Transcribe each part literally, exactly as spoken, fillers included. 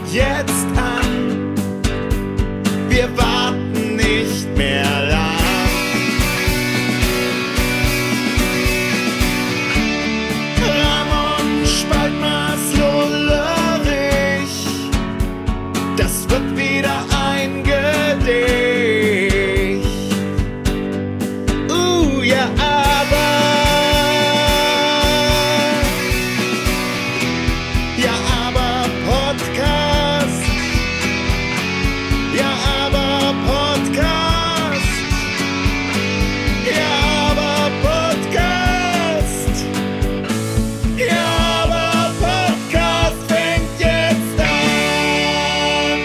jetzt an. Wir warten nicht mehr lang. Ramon Spaltmaß Lullerich, das wird wieder ein Gedicht. Uh, ja, aber, ja, aber Podcast, ja, aber Podcast, ja, aber Podcast, ja, aber Podcast fängt jetzt an.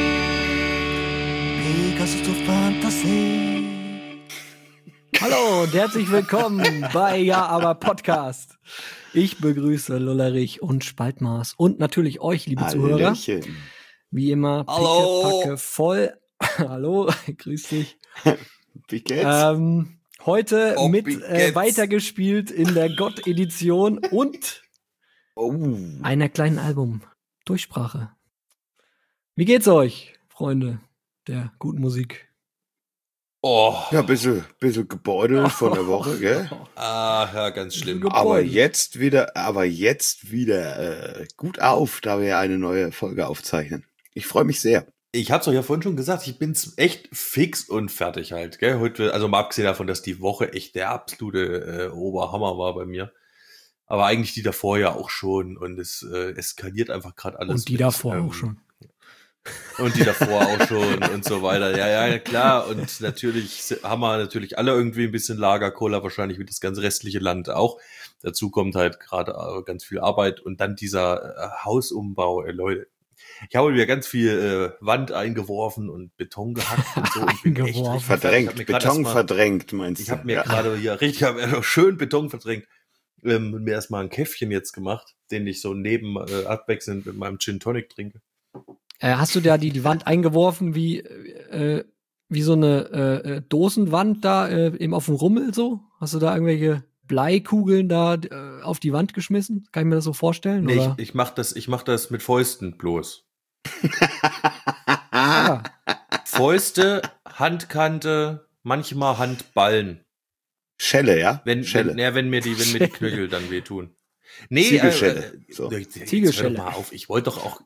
Pegasus of Fantasy. Hallo und herzlich willkommen bei Ja, aber Podcast. Ich begrüße Lullerich und Spaltmaß und natürlich euch, liebe Zuhörer. Hallöchen. Wie immer, Hallo. picke, packe, voll. Hallo, grüß dich. Wie geht's? Ähm, heute Oh, mit wie äh, geht's? weitergespielt in der Gott-Edition und Oh. einer kleinen Album-Durchsprache. Wie geht's euch, Freunde der guten Musik? Oh, Ja, ein bisschen, bisschen gebeutelt von der Woche, gell? ah, ja, ganz schlimm. Ge- Aber Gebeutelt. jetzt wieder, aber jetzt wieder äh, gut auf, da wir eine neue Folge aufzeichnen. Ich freue mich sehr. Ich hab's euch ja vorhin schon gesagt, ich bin's echt fix und fertig halt, gell? Heute, also mal abgesehen davon, dass die Woche echt der absolute äh, Oberhammer war bei mir. Aber eigentlich die davor ja auch schon und es äh, eskaliert einfach gerade alles. Und die mit, davor ähm, auch schon. Und die davor auch schon und so weiter. Ja, ja, klar. Und natürlich haben wir natürlich alle irgendwie ein bisschen Lagerkoller, wahrscheinlich wie das ganze restliche Land auch. Dazu kommt halt gerade äh, ganz viel Arbeit und dann dieser äh, Hausumbau, äh, Leute. Ich habe wieder ganz viel äh, Wand eingeworfen und Beton gehackt und so. Und bin echt Eingeworfen. richtig fertig. Ich hab Verdrängt, mir grad Beton erst mal- verdrängt, meinst du? Ich habe mir Ja. gerade hier richtig, ich hab mir noch schön Beton verdrängt. Ähm, und mir erstmal ein Käffchen jetzt gemacht, den ich so neben äh, abwechselnd mit meinem Gin Tonic trinke. Äh, hast du da die, die Wand eingeworfen wie, äh, wie so eine äh, äh, Dosenwand da äh, eben auf dem Rummel so? Hast du da irgendwelche Bleikugeln da äh, auf die Wand geschmissen? Kann ich mir das so vorstellen? Nee, oder? ich, ich mach das, ich mach das mit Fäusten bloß. Ah, Fäuste, Handkante, manchmal Handballen. Schelle, ja? Wenn, Schelle. wenn, ja, wenn mir die, wenn mir die Knöchel dann wehtun. Nee, Ziegelschelle, Äh, äh, so. jetzt hör Ziegelschelle. doch mal auf. Ich wollte doch auch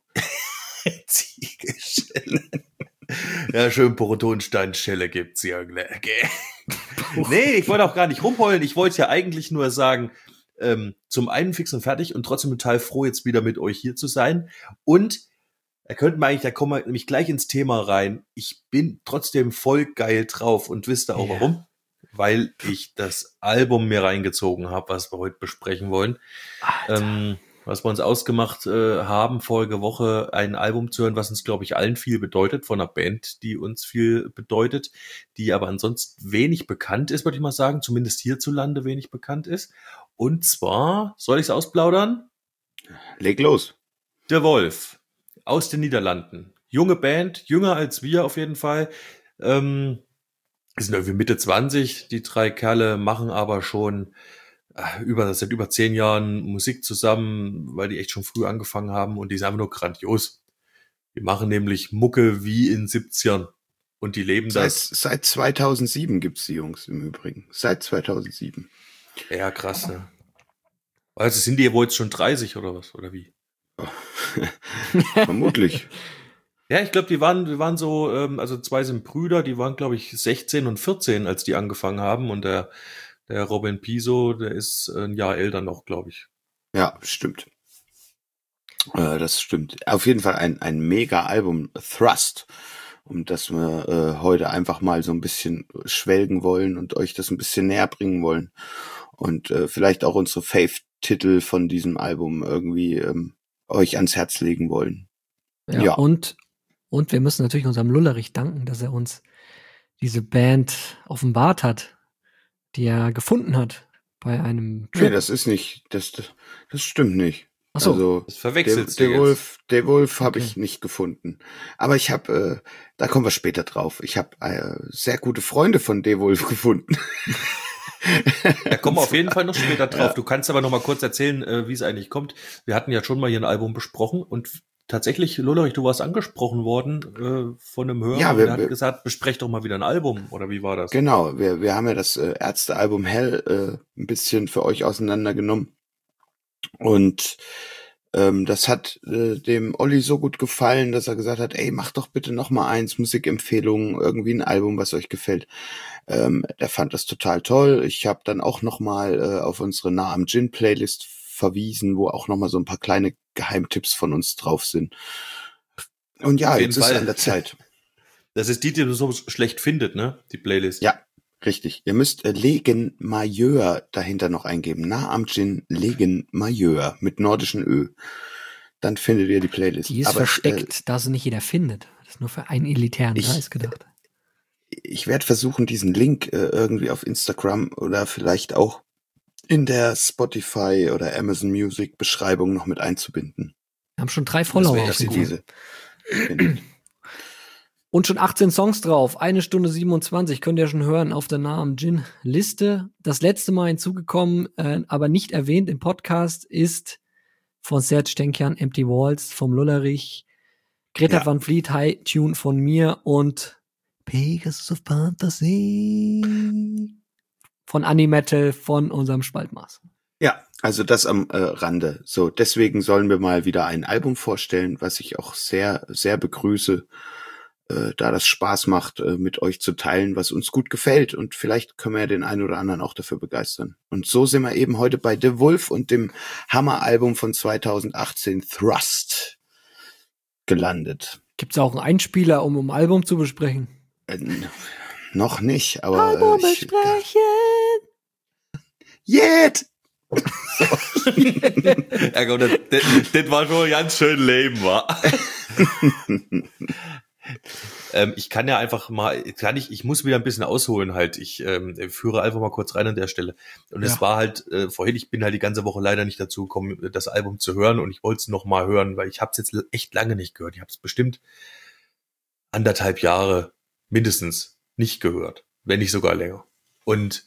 Ziegelschelle. Ja, schön Protonsteinschelle gibt's ja. Okay. Nee, ich wollte auch gar nicht rumheulen. Ich wollte ja eigentlich nur sagen, ähm, zum einen fix und fertig und trotzdem total froh, jetzt wieder mit euch hier zu sein. Und da könnten wir eigentlich, da kommen wir nämlich gleich ins Thema rein. Ich bin trotzdem voll geil drauf und wisst ihr auch Ja. warum? Weil ich das Album mir reingezogen habe, was wir heute besprechen wollen. Alter. Ähm, was wir uns ausgemacht äh, haben, vorige Woche ein Album zu hören, was uns, glaube ich, allen viel bedeutet, von einer Band, die uns viel bedeutet, die aber ansonsten wenig bekannt ist, würde ich mal sagen, zumindest hierzulande wenig bekannt ist. Und zwar, soll ich es ausplaudern? Leg los. Der Wolf aus den Niederlanden. Junge Band, jünger als wir auf jeden Fall. Ähm, sind irgendwie Mitte zwanzig, die drei Kerle, machen aber schon äh, über, seit über zehn Jahren Musik zusammen, weil die echt schon früh angefangen haben und die sind einfach nur grandios. Die machen nämlich Mucke wie in siebzigern und die leben Seit, das. seit zweitausendsieben gibt's die Jungs im Übrigen. Seit zweitausendsieben. Ja, krass, ne? Also sind die wohl jetzt schon dreißig oder was, oder wie? Vermutlich. Ja, ich glaube, die waren, die waren so, ähm, also zwei sind Brüder, die waren, glaube ich, sechzehn und vierzehn, als die angefangen haben. Und der, der Robin Piso, der ist ein Jahr älter noch, glaube ich. Ja, stimmt. Äh, das stimmt. Auf jeden Fall ein, ein mega Album, Thrust, um das wir äh, heute einfach mal so ein bisschen schwelgen wollen und euch das ein bisschen näher bringen wollen. Und äh, vielleicht auch unsere Fave-Titel von diesem Album irgendwie ähm, euch ans Herz legen wollen. Ja, Ja. Und, und wir müssen natürlich unserem Lullerich danken, dass er uns diese Band offenbart hat, die er gefunden hat bei einem Nee, Trip. das ist nicht, das, das, das stimmt nicht. Ach so. Also, Das der, verwechselst der du jetzt. Wolf, der Wolf habe Okay. ich nicht gefunden. Aber ich habe, äh, da kommen wir später drauf. Ich habe äh, sehr gute Freunde von De Wolf gefunden. Da kommen wir auf jeden Fall noch später drauf. Du kannst aber noch mal kurz erzählen, äh, wie es eigentlich kommt. Wir hatten ja schon mal hier ein Album besprochen und tatsächlich, Lollerich, du warst angesprochen worden äh, von einem Hörer, Ja, und wir- der hat wir- gesagt, besprecht doch mal wieder ein Album, oder wie war das? Genau, wir, wir haben ja das äh, Ärztealbum Hell äh, ein bisschen für euch auseinandergenommen. Und ähm, das hat äh, dem Olli so gut gefallen, dass er gesagt hat, ey, mach doch bitte noch mal eins, Musikempfehlungen, irgendwie ein Album, was euch gefällt. Ähm, der fand das total toll. Ich habe dann auch noch mal äh, auf unsere Nah am Gin Playlist verwiesen, wo auch noch mal so ein paar kleine Geheimtipps von uns drauf sind. Und ja, Auf jeden jetzt ist Fall. es an der Zeit. Das ist die, die du so schlecht findet, ne? Die Playlist. Ja, richtig. Ihr müsst äh, Legen Majeur dahinter noch eingeben. Nah am Gin Legen Majeur mit nordischen Ö. Dann findet ihr die Playlist. Die ist Aber, versteckt, da sie nicht jeder findet. Das ist nur für einen elitären Ich- Kreis gedacht. Äh, ich werde versuchen, diesen Link äh, irgendwie auf Instagram oder vielleicht auch in der Spotify oder Amazon Music Beschreibung noch mit einzubinden. Wir haben schon drei wär Follower echt auf Dass ihr dem cool. Video. diese findet. Und schon achtzehn Songs drauf. Eine Stunde siebenundzwanzig könnt ihr schon hören auf der Nah am Gin Liste. Das letzte Mal hinzugekommen, äh, aber nicht erwähnt im Podcast, ist von Serge Stenkian Empty Walls, vom Lullerich, Greta Ja. Van Fleet, High Tune von mir und Pegasus of Fantasy von Animetal von unserem Spaltmaß. Ja, also das am äh, Rande. So, deswegen sollen wir mal wieder ein Album vorstellen, was ich auch sehr, sehr begrüße, äh, da das Spaß macht, äh, mit euch zu teilen, was uns gut gefällt. Und vielleicht können wir ja den einen oder anderen auch dafür begeistern. Und so sind wir eben heute bei The Wolf und dem Hammer-Album von zweitausendachtzehn, Thrust, gelandet. Gibt's auch einen Einspieler, um ein Album zu besprechen? Äh, noch nicht, aber äh, ich, Yet! Ja, komm, das, das, das war schon ganz schön lame, wa? ähm, ich kann ja einfach mal, kann ich, ich muss wieder ein bisschen ausholen halt. Ich ähm, führe einfach mal kurz rein an der Stelle. Und es Ja. war halt äh, vorhin, ich bin halt die ganze Woche leider nicht dazu gekommen, das Album zu hören, und ich wollte es noch mal hören, weil ich habe es jetzt echt lange nicht gehört. Ich habe es bestimmt anderthalb Jahre mindestens nicht gehört, wenn nicht sogar länger. Und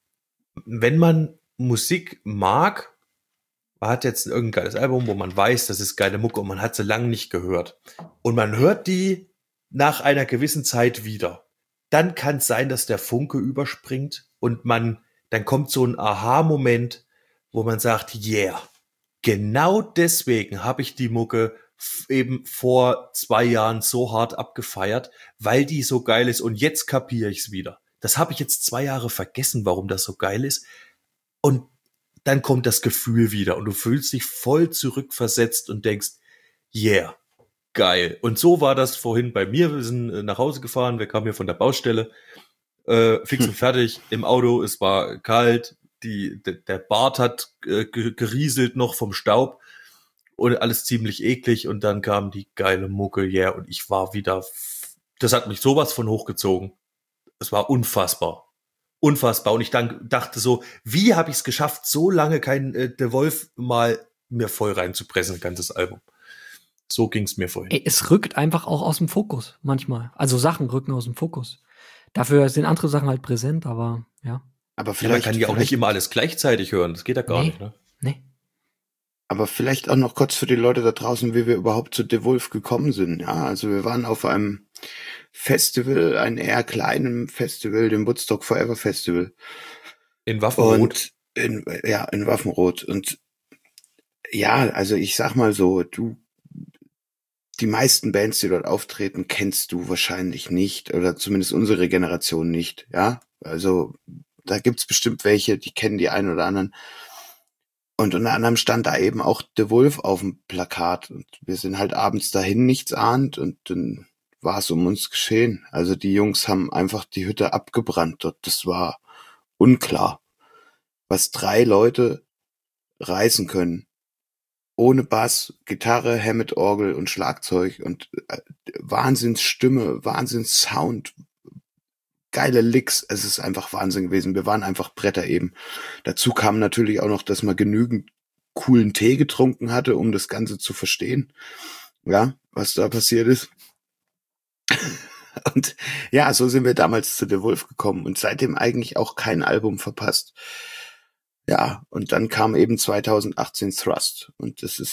wenn man Musik mag, man hat jetzt irgendein geiles Album, wo man weiß, das ist geile Mucke, und man hat sie lange nicht gehört. Und man hört die nach einer gewissen Zeit wieder. Dann kann es sein, dass der Funke überspringt und man, dann kommt so ein Aha-Moment, wo man sagt, yeah, genau deswegen habe ich die Mucke f- eben vor zwei Jahren so hart abgefeiert, weil die so geil ist, und jetzt kapiere ich es wieder. Das habe ich jetzt zwei Jahre vergessen, warum das so geil ist. Und dann kommt das Gefühl wieder und du fühlst dich voll zurückversetzt und denkst, yeah, geil. Und so war das vorhin bei mir. Wir sind äh, nach Hause gefahren, wir kamen hier von der Baustelle, äh, fix und fertig im Auto, es war kalt, die, de, der Bart hat äh, ge- gerieselt noch vom Staub und alles ziemlich eklig, und dann kam die geile Mucke, yeah, und ich war wieder, f- das hat mich sowas von hochgezogen. Es war unfassbar. Unfassbar. Und ich dann dachte so, wie habe ich es geschafft, so lange kein äh, The Wolf mal mir voll reinzupressen, ein ganzes Album. So ging es mir vorhin. Ey, es rückt einfach auch aus dem Fokus manchmal. Also Sachen rücken aus dem Fokus. Dafür sind andere Sachen halt präsent, aber ja. Aber Ja, man vielleicht, kann ja auch nicht vielleicht, immer alles gleichzeitig hören. Das geht ja gar Nee. nicht, ne? Nee. aber vielleicht auch noch kurz für die Leute da draußen, wie wir überhaupt zu The Wolf gekommen sind. Ja, also wir waren auf einem Festival, einem eher kleinen Festival, dem Woodstock Forever Festival. In Waffenrot. Und in, ja, in Waffenrot. Und ja, also ich sag mal so, du, die meisten Bands, die dort auftreten, kennst du wahrscheinlich nicht, oder zumindest unsere Generation nicht, ja. Also da gibt's bestimmt welche, die kennen die einen oder anderen. Und unter anderem stand da eben auch The Wolf auf dem Plakat. Und wir sind halt abends dahin, nichts ahnt, und dann war es um uns geschehen. Also die Jungs haben einfach die Hütte abgebrannt dort. Das war unklar, was drei Leute reißen können. Ohne Bass, Gitarre, Hammond-Orgel und Schlagzeug und äh, Wahnsinnsstimme, Wahnsinnssound, geile Licks. Es ist einfach Wahnsinn gewesen. Wir waren einfach Bretter eben. Dazu kam natürlich auch noch, dass man genügend coolen Tee getrunken hatte, um das Ganze zu verstehen. Ja, was da passiert ist. Und ja, so sind wir damals zu The Wolf gekommen und seitdem eigentlich auch kein Album verpasst. Ja, und dann kam eben zweitausendachtzehn Thrust. Und das ist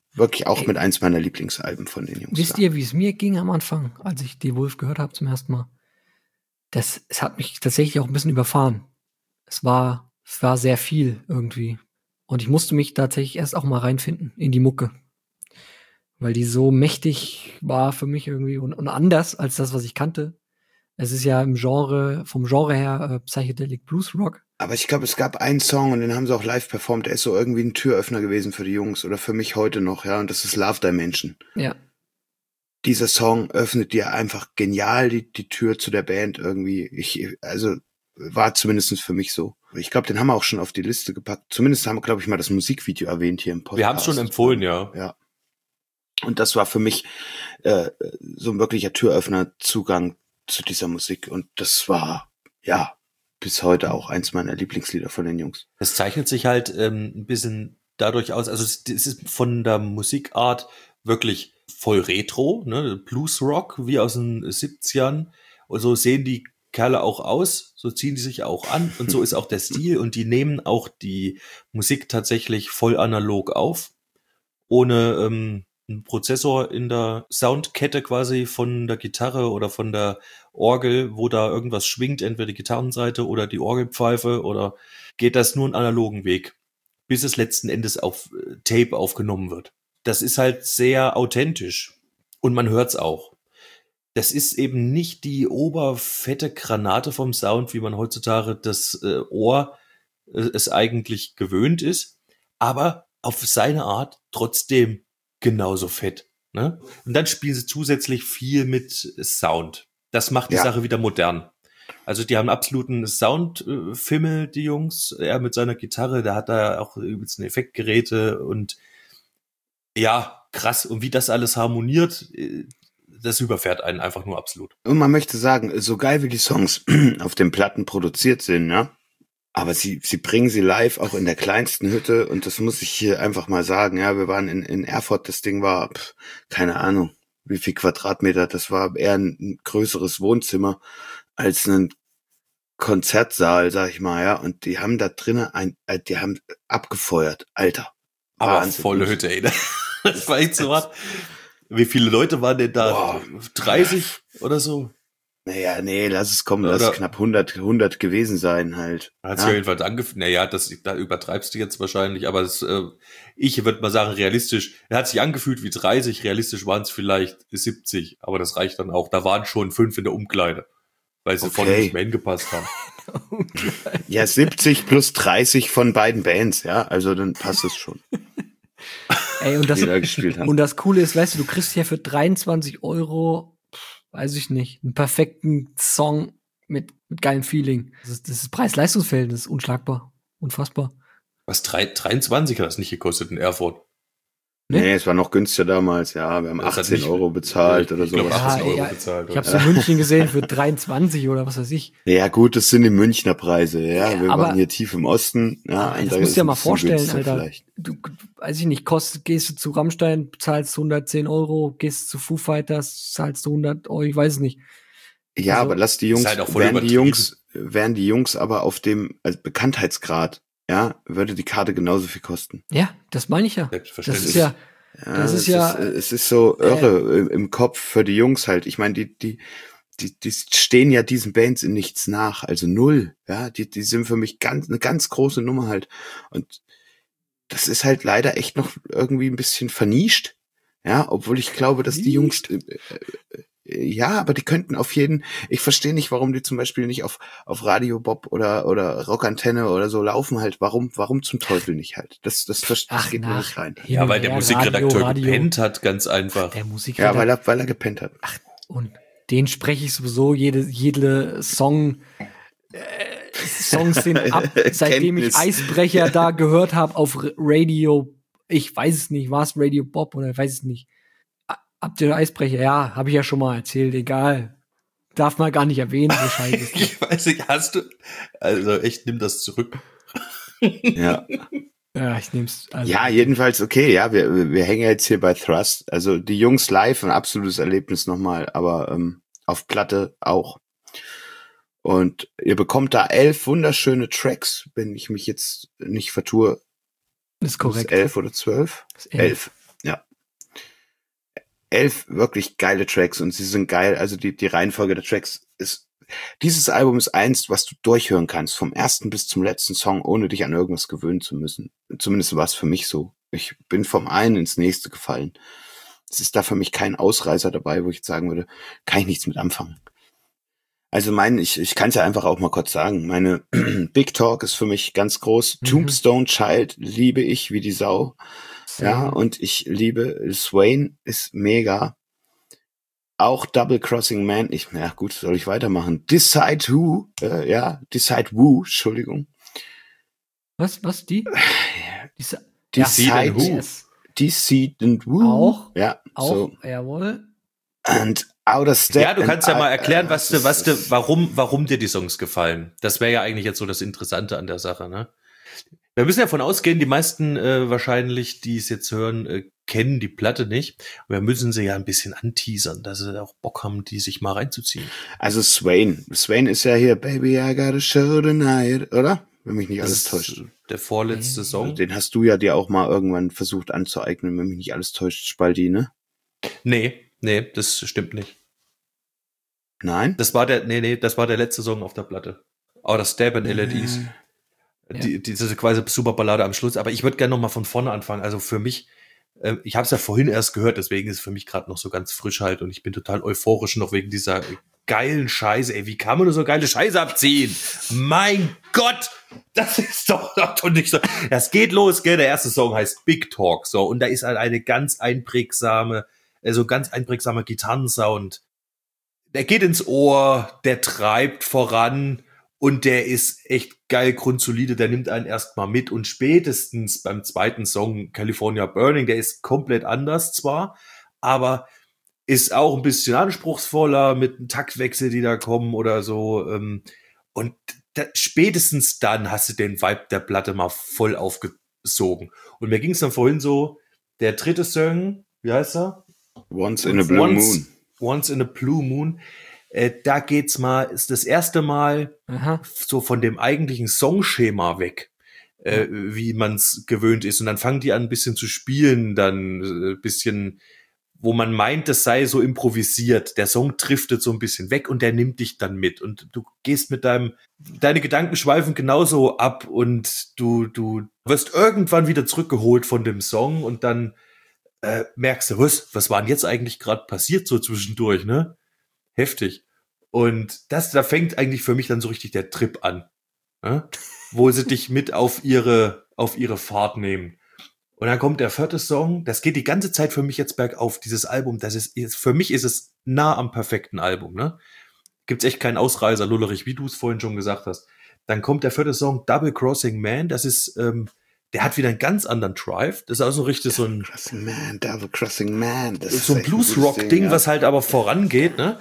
wirklich auch Ey. mit eins meiner Lieblingsalben von den Jungs. Wisst da. ihr, wie es mir ging am Anfang, als ich Die Wolf gehört habe zum ersten Mal? Das, es hat mich tatsächlich auch ein bisschen überfahren. Es war, es war sehr viel irgendwie. Und ich musste mich tatsächlich erst auch mal reinfinden in die Mucke. Weil die so mächtig war für mich irgendwie und, und anders als das, was ich kannte. Es ist ja im Genre, vom Genre her äh, Psychedelic Blues Rock. Aber ich glaube, es gab einen Song und den haben sie auch live performt. Der ist so irgendwie ein Türöffner gewesen für die Jungs oder für mich heute noch, ja. Und das ist Love Dimension. Ja. Dieser Song öffnet dir einfach genial die, die Tür zu der Band irgendwie. Ich, also, war zumindest für mich so. Ich glaube, den haben wir auch schon auf die Liste gepackt. Zumindest haben wir, glaube ich, mal das Musikvideo erwähnt hier im Podcast. Wir haben es schon empfohlen, ja. Ja. Und das war für mich äh, so ein wirklicher Türöffner, Zugang zu dieser Musik. Und das war, ja, bis heute auch eins meiner Lieblingslieder von den Jungs. Es zeichnet sich halt ähm, ein bisschen dadurch aus, also es, es ist von der Musikart wirklich voll Retro, ne? Blues-Rock, wie aus den siebzigern. Und so sehen die Kerle auch aus, so ziehen die sich auch an und so ist auch der Stil. Und die nehmen auch die Musik tatsächlich voll analog auf, ohne ähm, einen Prozessor in der Soundkette quasi von der Gitarre oder von der Orgel, wo da irgendwas schwingt, entweder die Gitarrenseite oder die Orgelpfeife, oder geht das nur einen analogen Weg, bis es letzten Endes auf äh, Tape aufgenommen wird. Das ist halt sehr authentisch und man hört's auch. Das ist eben nicht die oberfette Granate vom Sound, wie man heutzutage das äh, Ohr äh, es eigentlich gewöhnt ist, aber auf seine Art trotzdem genauso fett. Ne? Und dann spielen sie zusätzlich viel mit Sound. Das macht die Ja. Sache wieder modern. Also die haben absoluten Soundfimmel, die Jungs. Er mit seiner Gitarre, der hat da auch übelst Effektgeräte und ja, krass. Und wie das alles harmoniert, das überfährt einen einfach nur absolut. Und man möchte sagen, so geil wie die Songs auf den Platten produziert sind, ne? Aber sie, sie bringen sie live auch in der kleinsten Hütte und das muss ich hier einfach mal sagen. Ja, wir waren in, in Erfurt, das Ding war, pff, keine Ahnung, wie viel Quadratmeter, das war eher ein, ein größeres Wohnzimmer als ein Konzertsaal, sag ich mal, ja. Und die haben da drinnen ein, äh, die haben abgefeuert, Alter. Aber Wahnsinn. volle Hütte, ey. Das war echt so hart. Wie viele Leute waren denn da? Boah. dreißig oder so? Naja, nee, lass es kommen, lass Oder- es knapp hundert, hundert gewesen sein halt. Hat sich auf jeden Fall angefühlt. Naja, das, da übertreibst du jetzt wahrscheinlich, aber es, äh, ich würde mal sagen, realistisch. Er hat sich angefühlt wie dreißig, realistisch waren es vielleicht siebzig, aber das reicht dann auch. Da waren schon fünf in der Umkleide, weil sie Okay. vorne nicht mehr hingepasst haben. Ja, siebzig plus dreißig von beiden Bands, ja, also dann passt es schon, Ey, und das, die da gespielt haben. und das Coole ist, weißt du, du kriegst ja für dreiundzwanzig Euro, pff, weiß ich nicht, einen perfekten Song mit, mit geilem Feeling. Das ist, das ist Preis-Leistungsverhältnis, unschlagbar, unfassbar. Was, drei, dreiundzwanzig hat das nicht gekostet in Erfurt? Ne? Nee, es war noch günstiger damals, ja, wir haben Das hat achtzehn nicht- Euro bezahlt ich oder glaub, sowas. achtzehn Ja, Euro ja, bezahlt. Ich hab's in München gesehen für dreiundzwanzig oder was weiß ich. Ja gut, das sind die Münchner Preise, ja, Ja, wir aber- waren hier tief im Osten. Ja, Aber und das da musst ist du dir ein mal bisschen vorstellen, günstiger Alter. vielleicht. Du, weiß ich nicht, kost, gehst du zu Rammstein, zahlst hundertzehn Euro, gehst zu Foo Fighters, zahlst du hundert Euro, ich weiß es nicht. Ja, Also, aber lass die Jungs, ist halt auch voll wären die übertrieben. Jungs, wären die Jungs aber auf dem also Bekanntheitsgrad, ja, würde die Karte genauso viel kosten. Ja, das meine ich ja. Das Selbstverständlich. ist ja, Ja, Das ist es ja, ist, es ist so irre im, im Kopf für die Jungs halt. Ich meine, die, die, die, die stehen ja diesen Bands in nichts nach, also null. Ja, die, die sind für mich ganz, eine ganz große Nummer halt. Und das ist halt leider echt noch irgendwie ein bisschen vernischt. Ja, obwohl ich glaube, dass die Jungs, äh, äh, ja, aber die könnten auf jeden, ich verstehe nicht, warum die zum Beispiel nicht auf, auf Radio Bob oder, oder Rockantenne oder so laufen halt. Warum, warum zum Teufel nicht halt? Das, das, das, das ach, geht mir nach, nicht rein. hin Ja, und weil der her, Musikredakteur Radio, Radio. gepennt hat, ganz einfach. Der Ja, Musikredakteur. weil er, weil er gepennt hat. Und den spreche ich sowieso jede, jede Song, äh, Songs sind ab, seitdem ich Kenntnis. Eisbrecher da gehört habe auf R- Radio, ich weiß es nicht, war es Radio Bob oder ich weiß es nicht. A- Habt ihr Eisbrecher? Ja, habe ich ja schon mal erzählt, egal. Darf man gar nicht erwähnen, wahrscheinlich. Ich weiß nicht, hast du, also echt, nimm das zurück. Ja. Ja, ich nehm's. Also, Ja, jedenfalls okay, ja, wir, wir hängen jetzt hier bei Thrust. Also die Jungs live, ein absolutes Erlebnis nochmal, aber ähm, auf Platte auch. Und ihr bekommt da elf wunderschöne Tracks, wenn ich mich jetzt nicht vertue. ist korrekt. Elf oder zwölf? Ist Elf. Ja. elf wirklich geile Tracks und sie sind geil. Also die, die Reihenfolge der Tracks ist, dieses Album ist eins, was du durchhören kannst, vom ersten bis zum letzten Song, ohne dich an irgendwas gewöhnen zu müssen. Zumindest war es für mich so. Ich bin vom einen ins nächste gefallen. Es ist da für mich kein Ausreißer dabei, wo ich jetzt sagen würde, kann ich nichts mit anfangen. Also mein, ich, ich kann es ja einfach auch mal kurz sagen, meine Big Talk ist für mich ganz groß. Mhm. Tombstone Child liebe ich wie die Sau. Ja, und ich liebe Swain, ist mega. Auch Double Crossing Man, ich, ja gut, soll ich weitermachen? Decide Who, äh, ja, Decide Who, Entschuldigung. Was, was, die? Decide, Decide Who. Yes. Decide Who. Auch, ja, auch, so. Jawohl. And Outer Step. Ja, du kannst ja mal erklären, äh, was du, was du, warum, warum dir die Songs gefallen. Das wäre ja eigentlich jetzt so das Interessante an der Sache, ne? Wir müssen ja davon ausgehen, die meisten äh, wahrscheinlich, die es jetzt hören, äh, kennen die Platte nicht. Wir müssen sie ja ein bisschen anteasern, dass sie auch Bock haben, die sich mal reinzuziehen. Also Swain. Swain ist ja hier Baby, I got a show tonight, oder? Wenn mich nicht das alles täuscht. Der vorletzte Song. Den hast du ja dir auch mal irgendwann versucht anzueignen, wenn mich nicht alles täuscht, Spaldi, ne? Nee, nee, das stimmt nicht. Nein? Das war der, nee, nee, das war der letzte Song auf der Platte. Outer Step and L E Ds. Ja. Die, diese quasi Superballade am Schluss. Aber ich würde gerne noch mal von vorne anfangen. Also für mich, äh, ich habe es ja vorhin erst gehört, deswegen ist es für mich gerade noch so ganz frisch halt und ich bin total euphorisch noch wegen dieser geilen Scheiße. Ey, wie kann man nur so geile Scheiße abziehen? Mein Gott! Das ist doch, doch nicht so. Das geht los, gell? Der erste Song heißt Big Talk, so. Und da ist halt eine ganz einprägsame, also ganz einprägsamer Gitarrensound. Der geht ins Ohr, der treibt voran. Und der ist echt geil grundsolide, der nimmt einen erstmal mit und spätestens beim zweiten Song California Burning, der ist komplett anders zwar, aber ist auch ein bisschen anspruchsvoller mit einem Taktwechsel, die da kommen oder so. Und da, spätestens dann hast du den Vibe der Platte mal voll aufgesogen. Und mir ging es dann vorhin so, der dritte Song, wie heißt er? Once in a Blue Once, Moon. Once in a Blue Moon. Äh, da geht's mal, ist das erste Mal Aha. so von dem eigentlichen Songschema weg, äh, mhm. wie man's gewöhnt ist. Und dann fangen die an, ein bisschen zu spielen, dann ein äh, bisschen, wo man meint, das sei so improvisiert. Der Song driftet so ein bisschen weg und der nimmt dich dann mit. Und du gehst mit deinem, deine Gedanken schweifen genauso ab und du, du wirst irgendwann wieder zurückgeholt von dem Song und dann äh, merkst du, was, was war denn jetzt eigentlich gerade passiert so zwischendurch, ne? Heftig. Und das, da fängt eigentlich für mich dann so richtig der Trip an, ne? Wo sie dich mit auf ihre, auf ihre Fahrt nehmen. Und dann kommt der vierte Song. Das geht die ganze Zeit für mich jetzt bergauf, dieses Album. Das ist, ist für mich ist es nah am perfekten Album, ne? Gibt's echt keinen Ausreißer, Lullerich, wie du es vorhin schon gesagt hast. Dann kommt der vierte Song, Double Crossing Man. Das ist, ähm, der hat wieder einen ganz anderen Drive. Das ist auch so richtig so ein Crossing Man, Double Crossing Man. Das so ein Blues-Rock-Ding, ja. Was halt aber vorangeht, ne?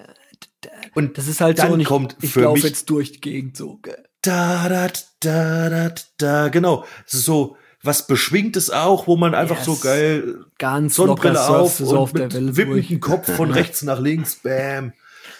Und das ist halt dann so, und ich, kommt ich für laufe mich jetzt durch die Gegend so. da da da da da genau. Das ist so was Beschwingtes auch, wo man einfach yes. so geil ganz Sonnenbrille auf so und auf mit der Welle wippenden Kopf von rechts nach links, bam.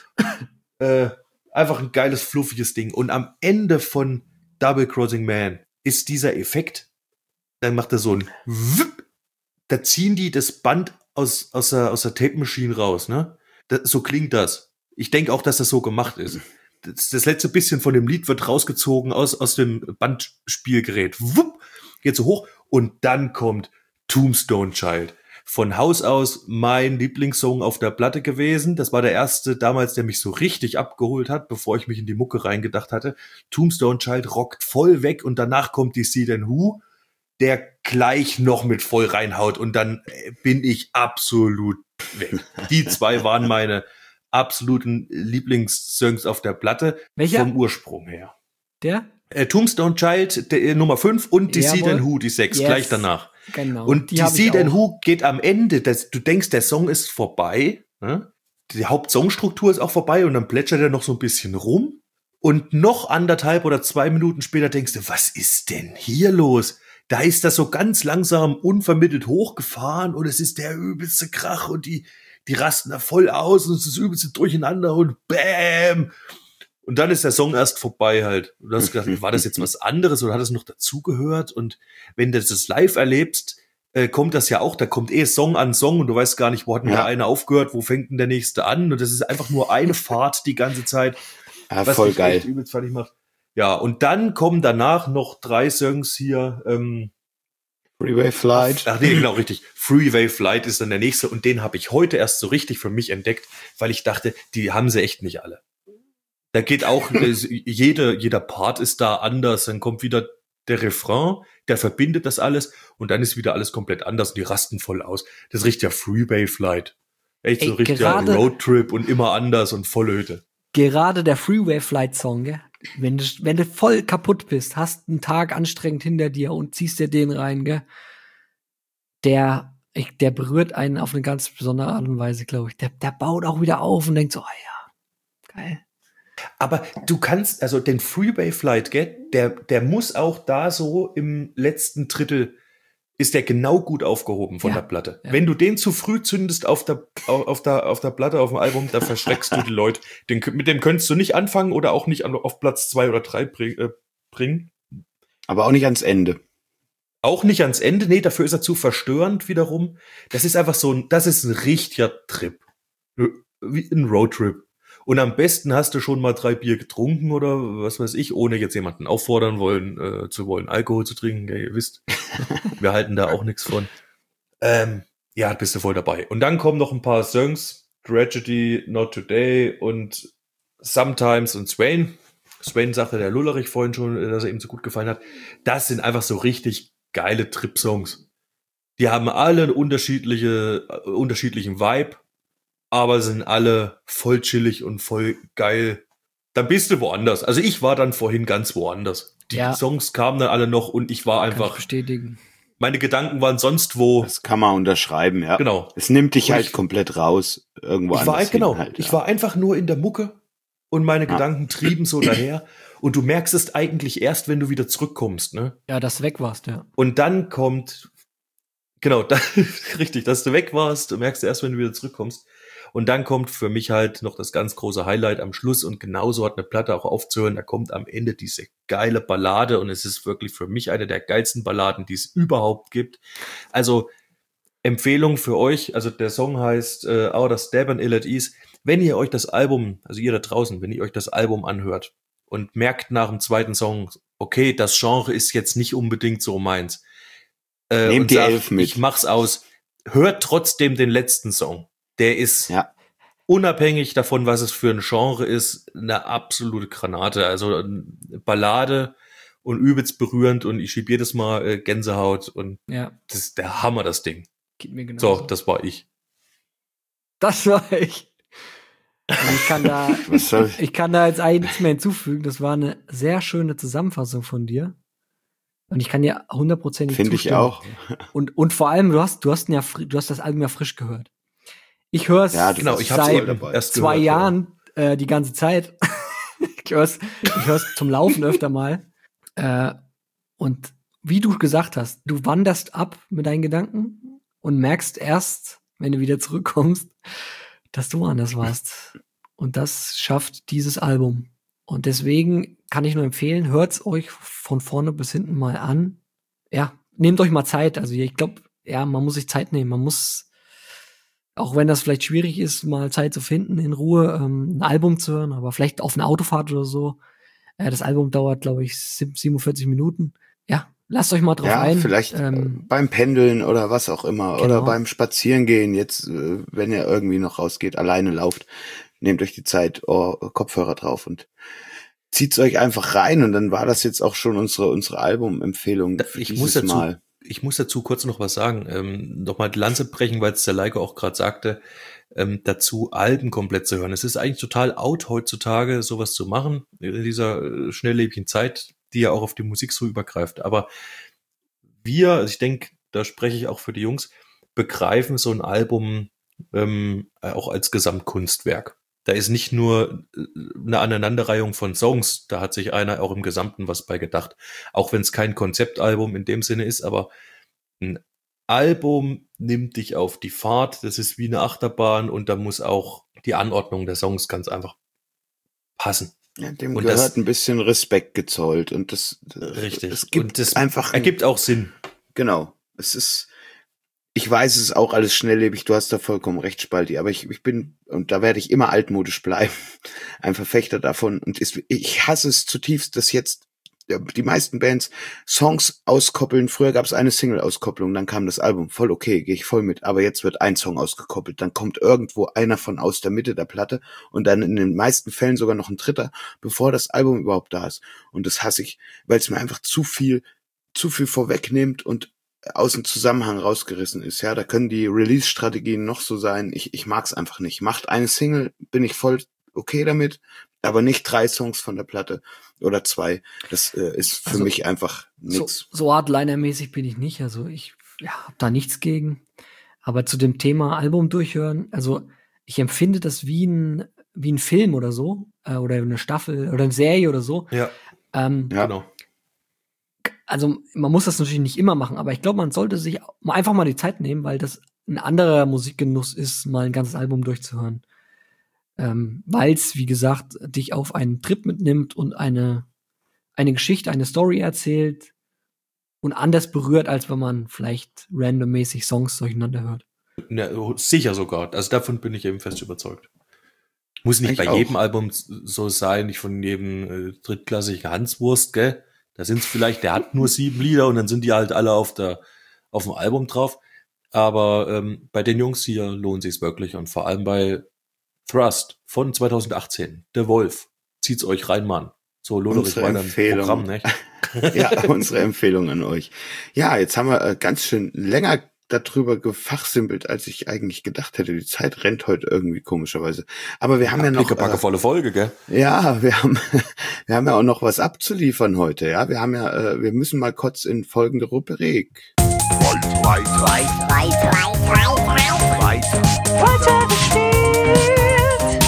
äh, einfach ein geiles, fluffiges Ding. Und am Ende von Double Crossing Man ist dieser Effekt, dann macht er so ein Wipp, da ziehen die das Band aus, aus der, aus der Tape Machine raus, ne? Das, so klingt das. Ich denke auch, dass das so gemacht ist. Das, das letzte bisschen von dem Lied wird rausgezogen aus, aus dem Bandspielgerät. Wupp, geht so hoch und dann kommt Tombstone Child. Von Haus aus mein Lieblingssong auf der Platte gewesen. Das war der erste damals, der mich so richtig abgeholt hat, bevor ich mich in die Mucke reingedacht hatte. Tombstone Child rockt voll weg und danach kommt die See Then Who, der gleich noch mit voll reinhaut und dann bin ich absolut weg. Die zwei waren meine absoluten Lieblingssongs auf der Platte. Welcher? Vom Ursprung her. Der? Äh, Tombstone Child, der, äh, Nummer fünf und die See Jawohl. Then Who, die sechs, Yes. gleich danach. Genau. Und die, hab See ich Then auch. Who geht am Ende, das, du denkst, der Song ist vorbei, ne? Die Hauptsongstruktur ist auch vorbei und dann plätschert er noch so ein bisschen rum und noch anderthalb oder zwei Minuten später denkst du, was ist denn hier los? Da ist das so ganz langsam unvermittelt hochgefahren und es ist der übelste Krach und die, die rasten da voll aus und es ist das übelste Durcheinander und bäm! Und dann ist der Song erst vorbei halt. Und du hast gedacht, war das jetzt was anderes oder hat es noch dazugehört? Und wenn du das live erlebst, äh, kommt das ja auch, da kommt eh Song an Song und du weißt gar nicht, wo hat denn Ja. der eine aufgehört, wo fängt denn der nächste an und das ist einfach nur eine Fahrt die ganze Zeit, Ja, was voll mich echt geil. übelst fertig macht. Ja, und dann kommen danach noch drei Songs hier, ähm, Freeway Flight. Ach nee, genau, richtig. Freeway Flight ist dann der nächste und den habe ich heute erst so richtig für mich entdeckt, weil ich dachte, die haben sie echt nicht alle. Da geht auch, äh, jede, jeder Part ist da anders, dann kommt wieder der Refrain, der verbindet das alles und dann ist wieder alles komplett anders und die rasten voll aus. Das riecht ja Freeway Flight. Echt so Ey, richtig gerade- Roadtrip und immer anders und volle Hütte. Gerade der Freeway Flight Song, gell? Wenn du, wenn du voll kaputt bist, hast einen Tag anstrengend hinter dir und ziehst dir den rein, gell? Der, ich, der berührt einen auf eine ganz besondere Art und Weise, glaube ich. Der, der baut auch wieder auf und denkt so, ah ja, geil. Aber du kannst, also den Freeway Flight, gell, der, der muss auch da so im letzten Drittel, ist der genau gut aufgehoben von Ja, der Platte. ja. Wenn du den zu früh zündest auf der, auf, auf der, auf der Platte, auf dem Album, da verschreckst du die Leute. Den, mit dem könntest du nicht anfangen oder auch nicht an, auf Platz zwei oder drei bring, äh, bringen. Aber auch nicht ans Ende. Auch nicht ans Ende, nee, dafür ist er zu verstörend wiederum. Das ist einfach so ein, das ist ein richtiger Trip. Wie ein Roadtrip. Und am besten hast du schon mal drei Bier getrunken oder was weiß ich, ohne jetzt jemanden auffordern wollen, äh, zu wollen, Alkohol zu trinken. Ja, ihr wisst, wir halten da auch nichts von. Ähm, ja, bist du voll dabei. Und dann kommen noch ein paar Songs. Tragedy, Not Today und Sometimes und Swain. Swain sagte der Lullerich vorhin schon, dass er ihm so gut gefallen hat. Das sind einfach so richtig geile Trip-Songs. Die haben alle einen unterschiedliche, äh, unterschiedlichen Vibe, aber sind alle voll chillig und voll geil. Dann bist du woanders. Also ich war dann vorhin ganz woanders. Die Ja. Songs kamen dann alle noch und ich war Kann ich einfach, bestätigen. meine Gedanken waren sonst wo. Das kann man unterschreiben, ja. Genau. Es nimmt dich Und halt ich- komplett raus. Irgendwo Ich war anders genau, hin halt, ich ja. war einfach nur in der Mucke und meine Ja. Gedanken trieben so daher. Und du merkst es eigentlich erst, wenn du wieder zurückkommst, ne? Ja, dass du weg warst, ja. Und dann kommt, genau, da, richtig, dass du weg warst, du merkst erst, wenn du wieder zurückkommst. Und dann kommt für mich halt noch das ganz große Highlight am Schluss und genauso hat eine Platte auch aufzuhören. Da kommt am Ende diese geile Ballade und es ist wirklich für mich eine der geilsten Balladen, die es überhaupt gibt. Also Empfehlung für euch, also der Song heißt äh, Outer Stab and Ill at Ease. Wenn ihr euch das Album, also ihr da draußen, wenn ihr euch das Album anhört und merkt nach dem zweiten Song, okay, das Genre ist jetzt nicht unbedingt so meins. Äh, Nehmt und die sagt, Elf mit. Ich mach's aus. Hört trotzdem den letzten Song. Der ist Ja. unabhängig davon, was es für ein Genre ist, eine absolute Granate. Also eine Ballade und übelst berührend und ich schieb jedes Mal äh, Gänsehaut und Ja, das ist der Hammer, das Ding. geht mir genau. So, das war ich. das war ich. Und ich kann da, Was soll ich kann da jetzt eigentlich nichts mehr hinzufügen. Das war eine sehr schöne Zusammenfassung von dir. Und ich kann dir hundertprozentig Finde ich zustimmen. auch. Und, und vor allem, du hast, du hast, ihn ja, fri- du hast das Album ja frisch gehört. Ich höre es Ja, du Genau, warst ich hab's voll seit eben dabei. erst zwei gehört, Jahren äh, die ganze Zeit. ich höre es ich hör's zum Laufen öfter mal. Äh, und wie du gesagt hast, du wanderst ab mit deinen Gedanken und merkst erst, wenn du wieder zurückkommst, dass du woanders warst. Und das schafft dieses Album. Und deswegen kann ich nur empfehlen, hört's euch von vorne bis hinten mal an. Ja, nehmt euch mal Zeit. Also ich glaube, ja, man muss sich Zeit nehmen. Man muss, auch wenn das vielleicht schwierig ist, mal Zeit zu finden, in Ruhe ähm, ein Album zu hören, aber vielleicht auf einer Autofahrt oder so. Äh, das Album dauert, glaube ich, siebenundvierzig Minuten. Ja, lasst euch mal drauf Ja, ein. vielleicht äh, Ähm, beim Pendeln oder was auch immer. Genau. Oder beim Spazierengehen. Jetzt, äh, wenn ihr irgendwie noch rausgeht, alleine lauft, nehmt euch die Zeit, oh, Kopfhörer drauf und zieht's euch einfach rein. Und dann war das jetzt auch schon unsere unsere Albumempfehlung Da- für ich dieses muss dazu, Mal. ich muss dazu kurz noch was sagen. Ähm, noch mal die Lanze brechen, weil es der Leike auch gerade sagte, ähm, dazu Alben komplett zu hören. Es ist eigentlich total out heutzutage, sowas zu machen, in dieser äh, schnelllebigen Zeit, die ja auch auf die Musik so übergreift. Aber wir, also ich denke, da spreche ich auch für die Jungs, begreifen so ein Album ähm, auch als Gesamtkunstwerk. Da ist nicht nur äh, eine Aneinanderreihung von Songs, da hat sich einer auch im Gesamten was bei gedacht. Auch wenn es kein Konzeptalbum in dem Sinne ist, aber ein Album nimmt dich auf die Fahrt, das ist wie eine Achterbahn und da muss auch die Anordnung der Songs ganz einfach passen. Ja, dem Und gehört das- ein bisschen Respekt gezollt und das, das Richtig. es gibt und das einfach ergibt auch Sinn. genau. Es ist ich weiß, es ist auch alles schnelllebig, du hast da vollkommen recht, Spalti, aber ich, ich bin, und da werde ich immer altmodisch bleiben, ein Verfechter davon. Und ist, ich hasse es zutiefst, dass jetzt die meisten Bands Songs auskoppeln. Früher gab es eine Single-Auskopplung, dann kam das Album. Voll okay, gehe ich voll mit. Aber jetzt wird ein Song ausgekoppelt. Dann kommt irgendwo einer von aus der Mitte der Platte und dann in den meisten Fällen sogar noch ein dritter, bevor das Album überhaupt da ist. Und das hasse ich, weil es mir einfach zu viel, zu viel vorwegnimmt und aus dem Zusammenhang rausgerissen ist. Ja, da können die Release-Strategien noch so sein. Ich, ich mag's einfach nicht. Macht eine Single, bin ich voll okay damit, aber nicht drei Songs von der Platte oder zwei. Das äh, ist für also, mich einfach nichts. So, so Hardliner-mäßig bin ich nicht. Also ich ja, habe da nichts gegen. Aber zu dem Thema Album durchhören, also ich empfinde das wie ein wie ein Film oder so äh, oder eine Staffel oder eine Serie oder so. Ja, ähm, ja. Genau. Also man muss das natürlich nicht immer machen, aber ich glaube, man sollte sich mal einfach mal die Zeit nehmen, weil das ein anderer Musikgenuss ist, mal ein ganzes Album durchzuhören. Ähm, weil es, wie gesagt, dich auf einen Trip mitnimmt und eine, eine Geschichte, eine Story erzählt und anders berührt, als wenn man vielleicht randommäßig Songs durcheinander hört. Ja, sicher sogar. Also davon bin ich eben fest überzeugt. Muss nicht ich bei auch. jedem Album so sein, nicht von jedem äh, drittklassigen Hanswurst, gell? Da sind es vielleicht, der hat nur sieben Lieder und dann sind die halt alle auf der auf dem Album drauf. Aber ähm, bei den Jungs hier lohnt sich's wirklich und vor allem bei Thrust von zwanzig achtzehn, der Wolf. Zieht's euch rein, Mann. So, Lodderich war ein Programm, nicht? Ja, unsere Empfehlung an euch. Ja, jetzt haben wir äh, ganz schön länger darüber gefachsimpelt, als ich eigentlich gedacht hätte. Die Zeit rennt heute irgendwie komischerweise. Aber wir haben ja, ja noch äh, volle Folge, gell? Ja, wir haben wir haben ja auch noch was abzuliefern heute, ja? Wir haben ja äh, wir müssen mal kurz in folgende Rubrik. Weiter, weiter, weiter, weiter, weiter, weiter gespielt.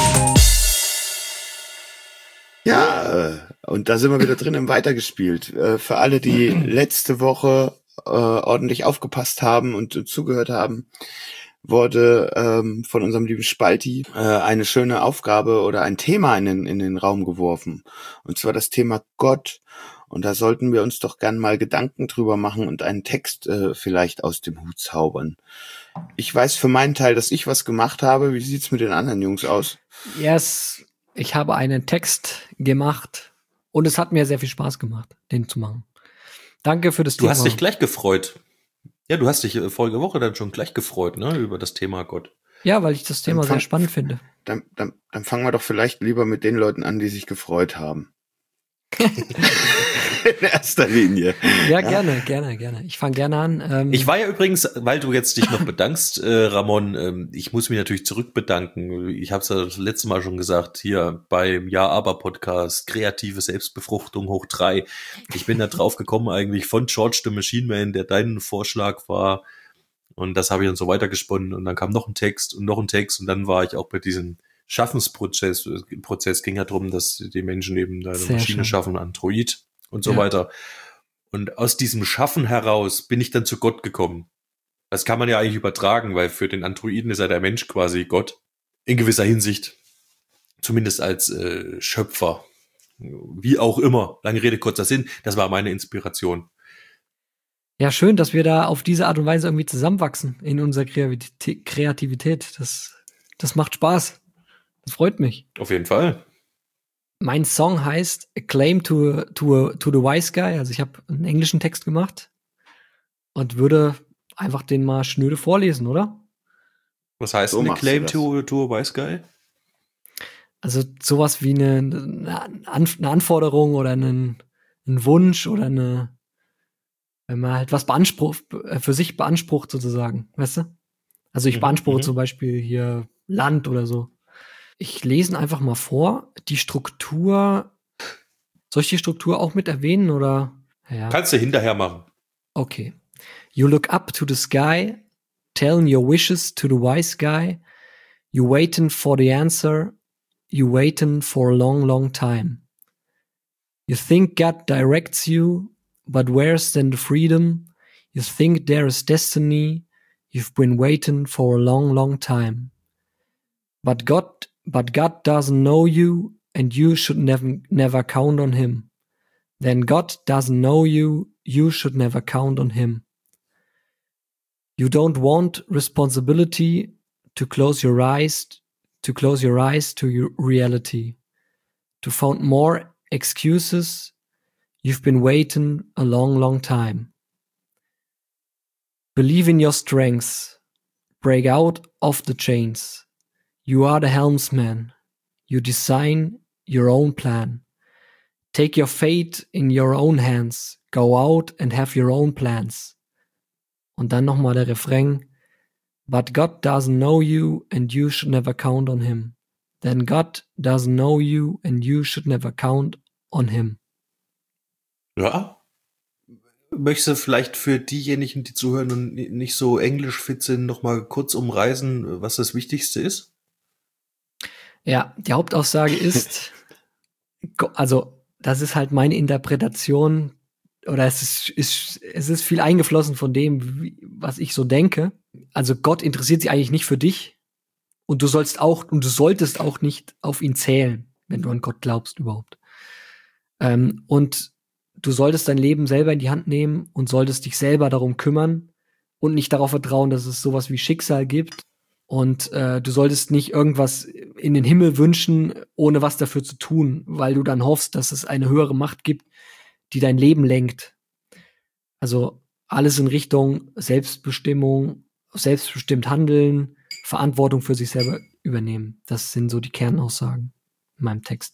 Ja, äh, und da sind wir wieder drin im Weitergespielt. Äh, für alle, die letzte Woche äh, ordentlich aufgepasst haben und äh, zugehört haben, wurde ähm, von unserem lieben Spalti äh, eine schöne Aufgabe oder ein Thema in den, in den Raum geworfen. Und zwar das Thema Gott. Und da sollten wir uns doch gern mal Gedanken drüber machen und einen Text äh, vielleicht aus dem Hut zaubern. Ich weiß für meinen Teil, dass ich was gemacht habe. Wie sieht's mit den anderen Jungs aus? Yes, ich habe einen Text gemacht und es hat mir sehr viel Spaß gemacht, den zu machen. Danke für das Du Thema. Du hast dich gleich gefreut. Ja, du hast dich vorige Woche dann schon gleich gefreut, ne, über das Thema Gott. Ja, weil ich das Thema fang, sehr spannend finde. Dann, dann, dann fangen wir doch vielleicht lieber mit den Leuten an, die sich gefreut haben. In erster Linie. Ja, ja, gerne, gerne, gerne. Ich fange gerne an. Ähm ich war ja übrigens, weil du jetzt dich noch bedankst, äh, Ramon, ähm, ich muss mich natürlich zurückbedanken. Ich habe es ja das letzte Mal schon gesagt, hier beim Ja-Aber-Podcast, kreative Selbstbefruchtung hoch drei. Ich bin da drauf gekommen eigentlich von George the Machine Man, der dein Vorschlag war. Und das habe ich dann so weitergesponnen. Und dann kam noch ein Text und noch ein Text. Und dann war ich auch bei diesem Schaffensprozess. Prozess ging ja darum, dass die Menschen eben da eine Sehr Maschine schön. schaffen, Android und so Ja. weiter. Und aus diesem Schaffen heraus bin ich dann zu Gott gekommen. Das kann man ja eigentlich übertragen, weil für den Androiden ist ja der Mensch quasi Gott. In gewisser Hinsicht. Zumindest als äh, Schöpfer. Wie auch immer. Lange Rede, kurzer Sinn. Das war meine Inspiration. Ja, schön, dass wir da auf diese Art und Weise irgendwie zusammenwachsen in unserer Kreativität. Kreativität. Das, das macht Spaß. Das freut mich. Auf jeden Fall. Mein Song heißt A Claim to, to, to the Wise Guy. Also ich habe einen englischen Text gemacht und würde einfach den mal schnöde vorlesen, oder? Was heißt So eine machst Claim du das. to, to a Wise Guy? Also sowas wie eine, eine, Anf- eine Anforderung oder einen, einen Wunsch oder eine, wenn man halt was beansprucht, äh, für sich beansprucht sozusagen, weißt du? Also ich Mhm, beanspruche mhm. zum Beispiel hier Land oder so. Ich lese ihn einfach mal vor. Die Struktur, soll ich die Struktur auch mit erwähnen oder? Ja. Kannst du hinterher machen. Okay. You look up to the sky, telling your wishes to the wise guy. You waiting for the answer. You waiting for a long, long time. You think God directs you, but where's then the freedom? You think there is destiny. You've been waiting for a long, long time. But God, but God doesn't know you, and you should never, never count on him. Then God doesn't know you, you should never count on him. You don't want responsibility to close your eyes, to close your eyes to your reality. To find more excuses, you've been waiting a long, long time. Believe in your strengths. Break out of the chains. You are the helmsman. You design your own plan. Take your fate in your own hands. Go out and have your own plans. Und dann nochmal der Refrain. But God doesn't know you and you should never count on him. Then God doesn't know you and you should never count on him. Ja. Möchtest du vielleicht für diejenigen, die zuhören und nicht so englisch fit sind, nochmal kurz umreißen, was das Wichtigste ist? Ja, die Hauptaussage ist, also das ist halt meine Interpretation, oder es ist, ist, es ist viel eingeflossen von dem, wie, was ich so denke. Also Gott interessiert sich eigentlich nicht für dich und du sollst auch, und du solltest auch nicht auf ihn zählen, wenn du an Gott glaubst überhaupt. Ähm, und du solltest dein Leben selber in die Hand nehmen und solltest dich selber darum kümmern und nicht darauf vertrauen, dass es sowas wie Schicksal gibt. Und äh, du solltest nicht irgendwas in den Himmel wünschen, ohne was dafür zu tun, weil du dann hoffst, dass es eine höhere Macht gibt, die dein Leben lenkt. Also alles in Richtung Selbstbestimmung, selbstbestimmt handeln, Verantwortung für sich selber übernehmen. Das sind so die Kernaussagen in meinem Text.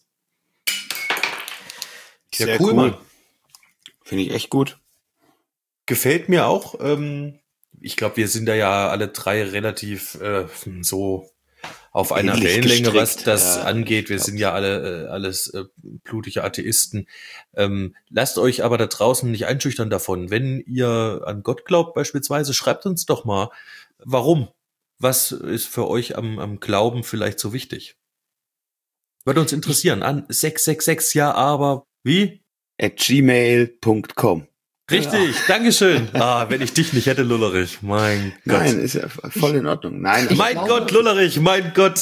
Sehr ja, cool, cool. Mann. Finde ich echt gut. Gefällt mir auch. Ähm, ich glaube, wir sind da ja alle drei relativ äh, so auf einer Ähnlich Wellenlänge, was gestrickt. das Ja, angeht. Wir sind ja alle äh, alles äh, blutige Atheisten. Ähm, lasst euch aber da draußen nicht einschüchtern davon. Wenn ihr an Gott glaubt beispielsweise, schreibt uns doch mal, warum? Was ist für euch am, am Glauben vielleicht so wichtig? Würde uns interessieren. An sechs sechs sechs, ja, aber wie? at gmail punkt com. Richtig, ja. Dankeschön. Ah, wenn ich dich nicht hätte, Lullerich, mein Gott. Nein, ist ja voll in Ordnung. Nein, mein glaube, Gott, Lullerich, mein Gott.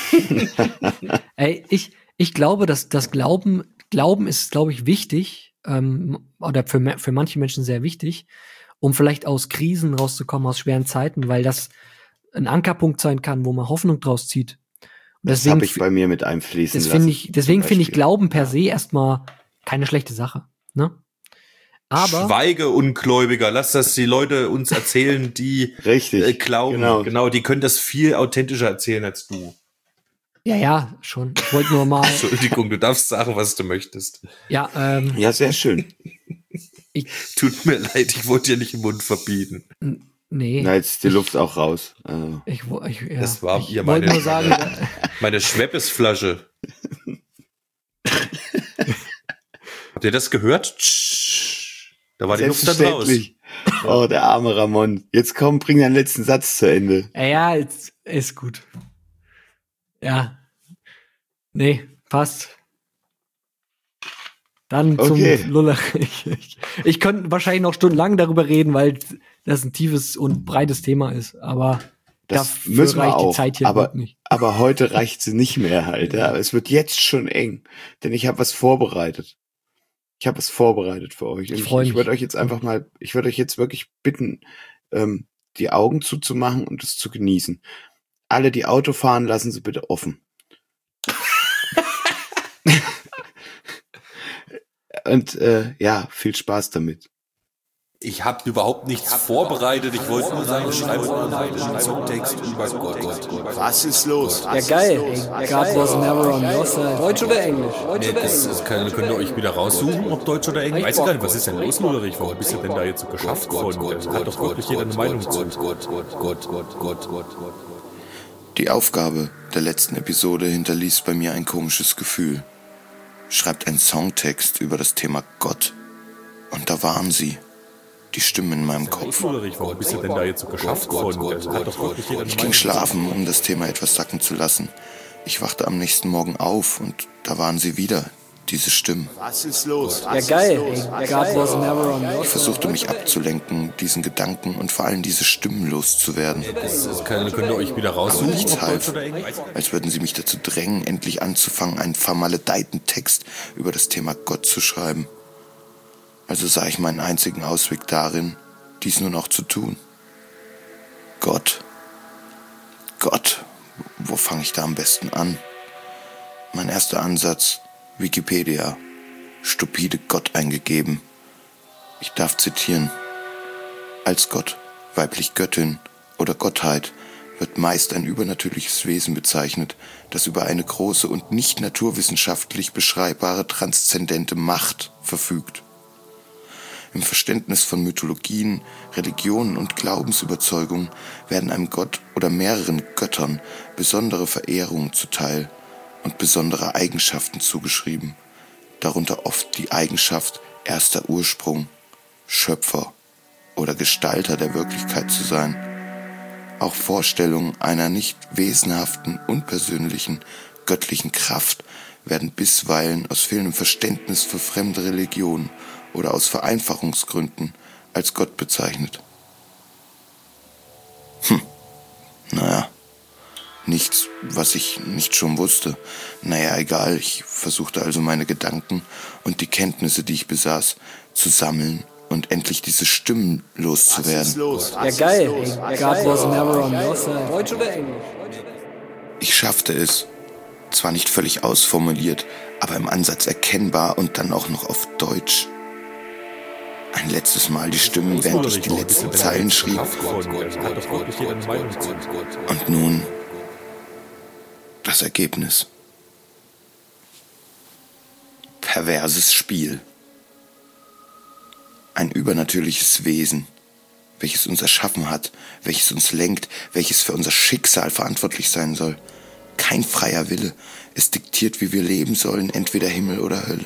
Ey, ich, ich glaube, dass das Glauben, Glauben ist, glaube ich, wichtig, ähm, oder für, für manche Menschen sehr wichtig, um vielleicht aus Krisen rauszukommen, aus schweren Zeiten, weil das ein Ankerpunkt sein kann, wo man Hoffnung draus zieht. Und das habe ich bei mir mit einfließen das lassen. Ich, deswegen finde ich Glauben per se erstmal keine schlechte Sache, ne? Aber Schweige, Ungläubiger, lass das die Leute uns erzählen, die Richtig, äh, glauben. Genau. genau, die können das viel authentischer erzählen als du. Ja, ja, schon. Ich wollte nur mal. Entschuldigung, du darfst sagen, was du möchtest. Ja, ähm, ja, sehr schön. Ich, Tut mir leid, ich wollte dir nicht den Mund verbieten. N- nee. Na, jetzt ist die ich, Luft auch raus. Also. Ich, ich, ja, das war ich ihr meine, nur sagen, meine, meine Schweppesflasche. Habt ihr das gehört? Da war die Luft dann raus. Oh, der arme Ramon. Jetzt komm, bring deinen letzten Satz zu Ende. Ja, jetzt ist gut. Ja. Nee, passt. Dann zum okay. Luller. Ich, ich, ich könnte wahrscheinlich noch stundenlang darüber reden, weil das ein tiefes und breites Thema ist. Aber das müssen wir auch. Die Zeit hier aber, nicht. aber heute reicht sie nicht mehr halt. Ja. Es wird jetzt schon eng, denn ich habe was vorbereitet. Ich habe es vorbereitet für euch. Und ich, ich, ich würde euch jetzt einfach mal, ich würde euch jetzt wirklich bitten, ähm, die Augen zuzumachen und es zu genießen. Alle, die Auto fahren, lassen sie bitte offen. Und äh, ja, viel Spaß damit. Ich habe überhaupt nichts vorbereitet. Ich wollte nur sagen, schreibe einen Songtext über Gott. Was ist los? Ja, geil. God was never on your side. Deutsch oder Englisch? Deutsch nee, oder das, Englisch? Das kann, könnt ihr euch wieder raussuchen, ob Deutsch oder Englisch. Weiß ich gar nicht, was ist denn los, Ulrich? Warum bist du denn da jetzt so geschafft von? Hat doch wirklich jeder eine Meinung zu. Die Aufgabe der letzten Episode hinterließ bei mir ein komisches Gefühl. Schreibt einen Songtext über das Thema Gott. Und da waren sie. Die Stimmen in meinem Kopf. Warum bist du denn da jetzt so geschafft von? Ich ging schlafen, um das Thema etwas sacken zu lassen. Ich wachte am nächsten Morgen auf und da waren sie wieder, diese Stimmen. Was ist los? Ja, geil. God was never on your side. Ich versuchte mich abzulenken, diesen Gedanken und vor allem diese Stimmen loszuwerden. Das, das kann, könnt ihr euch wieder raussuchen, aber nichts half, als würden sie mich dazu drängen, endlich anzufangen, einen vermaledeiten Text über das Thema Gott zu schreiben. Also sah ich meinen einzigen Ausweg darin, dies nun auch zu tun. Gott. Gott, wo fange ich da am besten an? Mein erster Ansatz, Wikipedia. Stupide Gott eingegeben. Ich darf zitieren. Als Gott, weiblich Göttin oder Gottheit wird meist ein übernatürliches Wesen bezeichnet, das über eine große und nicht naturwissenschaftlich beschreibbare transzendente Macht verfügt. Im Verständnis von Mythologien, Religionen und Glaubensüberzeugungen werden einem Gott oder mehreren Göttern besondere Verehrungen zuteil und besondere Eigenschaften zugeschrieben, darunter oft die Eigenschaft erster Ursprung, Schöpfer oder Gestalter der Wirklichkeit zu sein. Auch Vorstellungen einer nicht wesenhaften, unpersönlichen, göttlichen Kraft werden bisweilen aus fehlendem Verständnis für fremde Religionen oder aus Vereinfachungsgründen als Gott bezeichnet. Hm, naja, nichts, was ich nicht schon wusste. Naja, egal, ich versuchte also meine Gedanken und die Kenntnisse, die ich besaß, zu sammeln und endlich diese Stimmen loszuwerden. Los? Ja, geil. Ey, God was never on your side. Deutsch oder Englisch? Ich schaffte es. Zwar nicht völlig ausformuliert, aber im Ansatz erkennbar und dann auch noch auf Deutsch. Ein letztes Mal die Stimmen, während ich die letzten Zeilen schrieb. Und nun das Ergebnis. Perverses Spiel. Ein übernatürliches Wesen, welches uns erschaffen hat, welches uns lenkt, welches für unser Schicksal verantwortlich sein soll. Kein freier Wille. Es diktiert, wie wir leben sollen, entweder Himmel oder Hölle.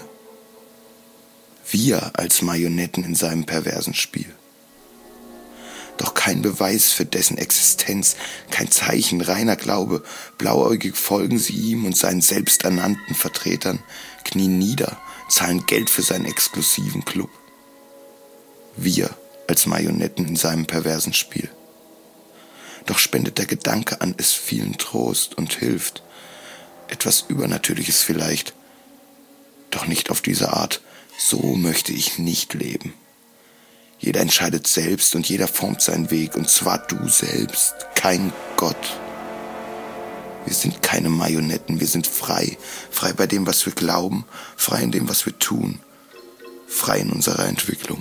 Wir als Marionetten in seinem perversen Spiel. Doch kein Beweis für dessen Existenz, kein Zeichen, reiner Glaube. Blauäugig folgen sie ihm und seinen selbsternannten Vertretern, knien nieder, zahlen Geld für seinen exklusiven Club. Wir als Marionetten in seinem perversen Spiel. Doch spendet der Gedanke an es vielen Trost und hilft. Etwas Übernatürliches vielleicht. Doch nicht auf diese Art. So möchte ich nicht leben. Jeder entscheidet selbst und jeder formt seinen Weg. Und zwar du selbst, kein Gott. Wir sind keine Marionetten, wir sind frei. Frei bei dem, was wir glauben. Frei in dem, was wir tun. Frei in unserer Entwicklung.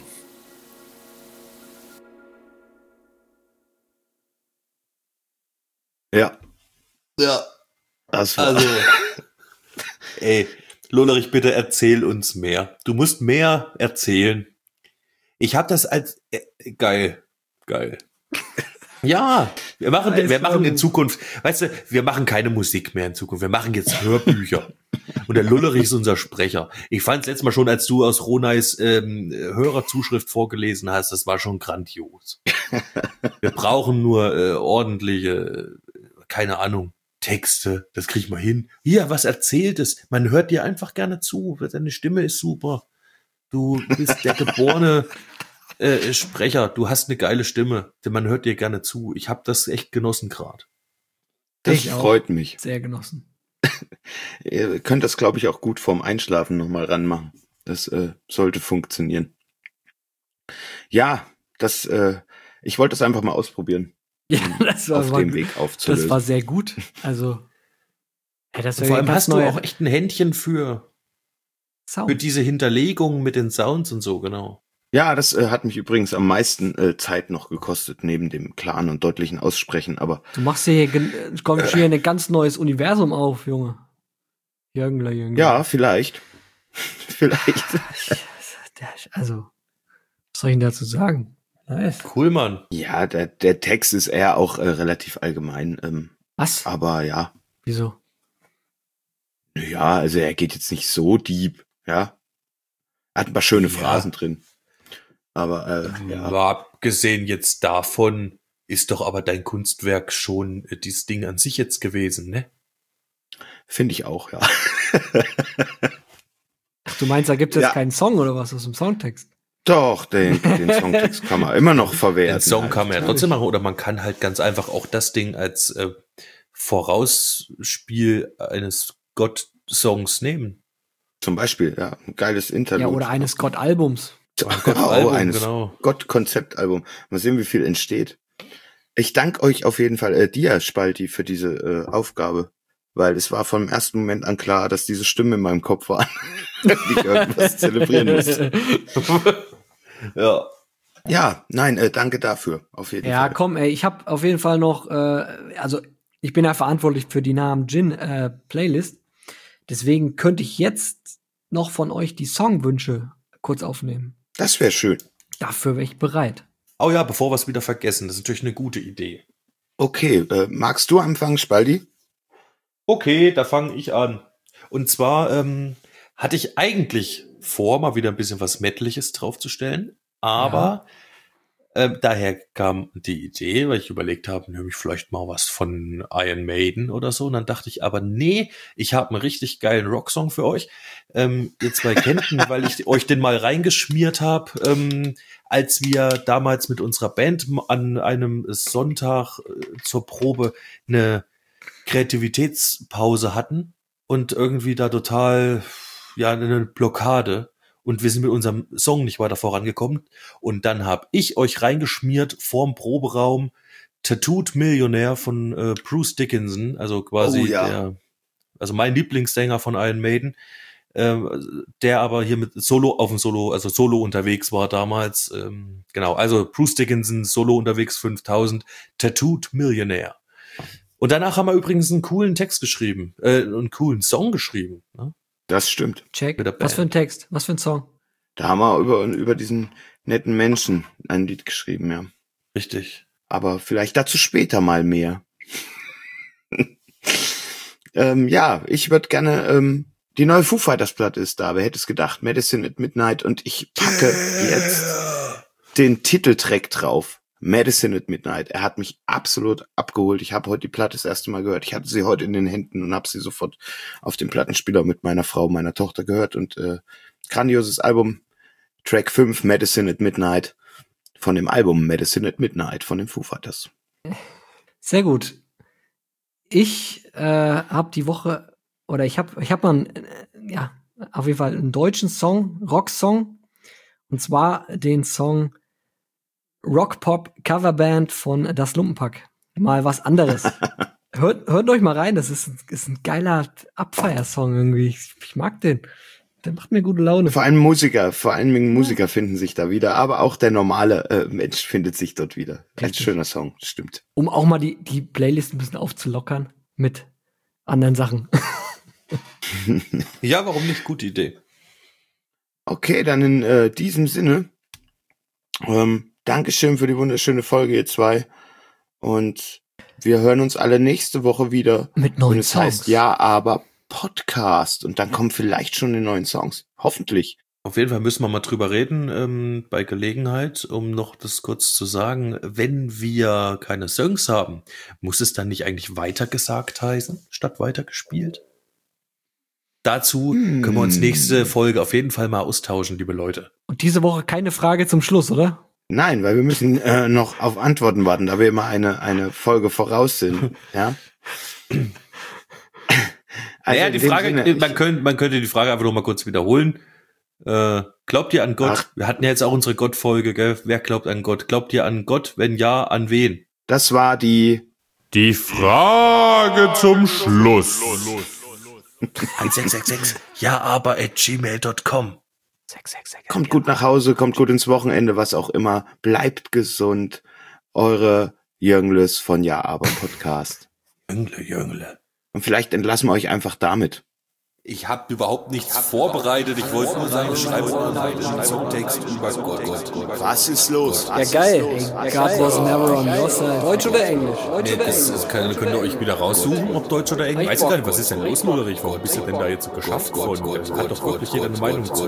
Ja. Ja. Das war Also, ey, Lollerich, bitte erzähl uns mehr. Du musst mehr erzählen. Ich habe das als äh, geil, geil. Ja, wir machen, wir machen in Zukunft, weißt du, wir machen keine Musik mehr in Zukunft. Wir machen jetzt Hörbücher. Und der Lullerich ist unser Sprecher. Ich fand es letztes Mal schon, als du aus Roneis ähm, Hörerzuschrift vorgelesen hast, das war schon grandios. Wir brauchen nur äh, ordentliche, keine Ahnung, Texte, das krieg ich mal hin. Hier, was erzählt es? Man hört dir einfach gerne zu. Deine Stimme ist super. Du bist der geborene äh, Sprecher. Du hast eine geile Stimme. Denn man hört dir gerne zu. Ich habe das echt genossen gerade. Das Ich auch. freut mich. Sehr genossen. Ihr könnt das, glaube ich, auch gut vorm Einschlafen nochmal ranmachen. Das äh, sollte funktionieren. Ja, das, äh, ich wollte das einfach mal ausprobieren. Ja, das war, auf war dem Weg aufzulösen. Das war sehr gut. Also, ja, das Vor allem hast du neue auch echt ein Händchen für, Sound. für diese Hinterlegung mit den Sounds und so, genau. Ja, das äh, hat mich übrigens am meisten äh, Zeit noch gekostet, neben dem klaren und deutlichen Aussprechen, aber Du machst hier, gen- kommt hier ein ganz neues Universum auf, Junge. Jürgenler, Jürgen. ja, vielleicht. vielleicht. Also, was soll ich denn dazu sagen? Nice. Cool, Mann. Ja, der, der Text ist eher auch äh, relativ allgemein, ähm, Was? aber ja. Wieso? Ja, also er geht jetzt nicht so deep, ja. Hat ein paar schöne Ja. Phrasen drin. Aber äh, ja. Aber abgesehen jetzt davon ist doch aber dein Kunstwerk schon äh, dieses Ding an sich jetzt gewesen, ne? Finde ich auch, ja. Ach, du meinst, da gibt es jetzt Ja. keinen Song oder was aus dem Songtext? Doch, den, den Songtext kann man immer noch verwerten. Den Song halt. kann man ja trotzdem machen oder man kann halt ganz einfach auch das Ding als äh, Vorausspiel eines Gott-Songs nehmen. Zum Beispiel, ja, ein geiles Interlude. Ja, oder eines Gott-Albums. Oh, Album, eines genau. Gott-Konzeptalbum. Mal sehen, wie viel entsteht. Ich danke euch auf jeden Fall, äh, dir, Spalti, für diese äh, Aufgabe. Weil es war vom ersten Moment an klar, dass diese Stimmen in meinem Kopf waren, die ich irgendwas zelebrieren musste. Ja. Ja, nein, äh, danke dafür, auf jeden Ja, Fall. komm, ey, ich habe auf jeden Fall noch, äh, also ich bin ja verantwortlich für die Namen Gin äh, Playlist. Deswegen könnte ich jetzt noch von euch die Songwünsche kurz aufnehmen. Das wäre schön. Dafür wäre ich bereit. Oh ja, bevor wir es wieder vergessen, das ist natürlich eine gute Idee. Okay, äh, magst du anfangen, Spaldi? Okay, da fange ich an. Und zwar ähm, hatte ich eigentlich vor, mal wieder ein bisschen was Metaliges draufzustellen, aber ja. äh, daher kam die Idee, weil ich überlegt habe, nehme ich vielleicht mal was von Iron Maiden oder so. Und dann dachte ich aber, nee, ich habe einen richtig geilen Rocksong für euch. Ähm, ihr zwei kennt ihn, weil ich euch den mal reingeschmiert habe, ähm, als wir damals mit unserer Band an einem Sonntag äh, zur Probe eine Kreativitätspause hatten und irgendwie da total, ja, eine Blockade und wir sind mit unserem Song nicht weiter vorangekommen und dann habe ich euch reingeschmiert vorm Proberaum Tattooed Millionär von äh, Bruce Dickinson, also quasi Oh, ja. der, also mein Lieblingssänger von Iron Maiden, ähm, der aber hier mit Solo auf dem Solo, also Solo unterwegs war damals, ähm, genau, also Bruce Dickinson, Solo unterwegs fünftausend, Tattooed Millionär. Und danach haben wir übrigens einen coolen Text geschrieben, äh, einen coolen Song geschrieben. Ne? Das stimmt. Check. Mit der Was für ein Text? Was für ein Song? Da haben wir über, über diesen netten Menschen ein Lied geschrieben, ja. Richtig. Aber vielleicht dazu später mal mehr. ähm, ja, ich würde gerne, ähm, die neue Foo Fighters Platte ist da, wer hätte es gedacht, Medicine at Midnight, und ich packe jetzt den Titeltrack drauf. Medicine at Midnight. Er hat mich absolut abgeholt. Ich habe heute die Platte das erste Mal gehört. Ich hatte sie heute in den Händen und habe sie sofort auf dem Plattenspieler mit meiner Frau, meiner Tochter gehört. Und äh, grandioses Album. Track fünf, Medicine at Midnight. Von dem Album Medicine at Midnight von den Foo Fighters. Sehr gut. Ich äh, habe die Woche, oder ich habe ich hab mal, einen, äh, ja, auf jeden Fall einen deutschen Song, Rocksong. Und zwar den Song Rock-Pop-Coverband von Das Lumpenpack. Mal was anderes. hört, hört euch mal rein, das ist, ist ein geiler Abfeiersong irgendwie. Ich, ich mag den. Der macht mir gute Laune. Vor allem Musiker, vor allem Musiker finden sich da wieder, aber auch der normale äh, Mensch findet sich dort wieder. Ein Richtig. schöner Song, das stimmt. Um auch mal die, die Playlist ein bisschen aufzulockern mit anderen Sachen. Ja, warum nicht? Gute Idee. Okay, dann in äh, diesem Sinne, ähm, Dankeschön für die wunderschöne Folge, ihr zwei. Und wir hören uns alle nächste Woche wieder. Mit neuen Und es Songs. heißt Ja, aber Podcast. Und dann kommen vielleicht schon die neuen Songs. Hoffentlich. Auf jeden Fall müssen wir mal drüber reden, ähm, bei Gelegenheit, um noch das kurz zu sagen. Wenn wir keine Songs haben, muss es dann nicht eigentlich weitergesagt heißen, statt weitergespielt? Dazu Hm. können wir uns nächste Folge auf jeden Fall mal austauschen, liebe Leute. Und diese Woche keine Frage zum Schluss, oder? Nein, weil wir müssen äh, noch auf Antworten warten, da wir immer eine, eine Folge voraus sind. Ja. Also naja, in die dem Frage, Sinne, man, ich- könnte, man könnte die Frage einfach noch mal kurz wiederholen. Äh, glaubt ihr an Gott? Ach. Wir hatten ja jetzt auch unsere Gott-Folge, gell? Wer glaubt an Gott? Glaubt ihr an Gott? Wenn ja, an wen? Das war die Die Frage zum Schluss. eins sechs sechs sechs ja aber at gmail dot com. Kommt gut nach Hause, kommt gut ins Wochenende, was auch immer. Bleibt gesund. Eure Jürgenlös von Ja, aber Podcast. Jüngle, Jüngle. Und vielleicht entlassen wir euch einfach damit. Ich habe überhaupt nichts vorbereitet. Ich wollte nur sagen, schreibe einen Songtext über Gott. Was ist los? Ja, geil. God was never on your side. Deutsch oder Englisch? Deutsch Nee, das, das kann, könnt ihr euch wieder raussuchen, ob Deutsch oder Englisch. Weiß ich gar nicht, was ist denn los, Lullerich? Warum bist du denn da jetzt so geschafft von? Hat doch wirklich jeder eine Meinung zu.